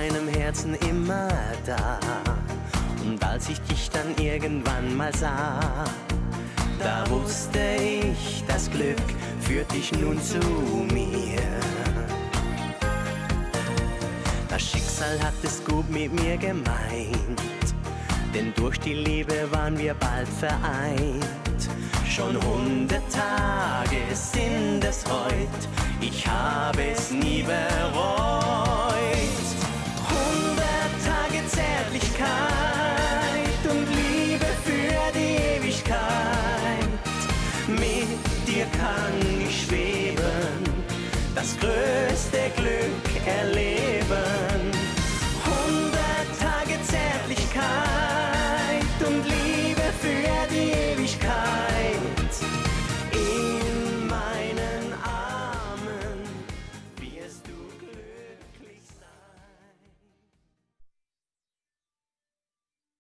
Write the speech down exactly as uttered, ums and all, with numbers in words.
meinem Herzen immer da. Und als ich dich dann irgendwann mal sah, da wusste ich, das Glück führt dich nun zu mir. Das Schicksal hat es gut mit mir gemeint, denn durch die Liebe waren wir bald vereint. Schon hundert Tage sind es heut, ich habe es nie bereut. Hundert Tage Zärtlichkeit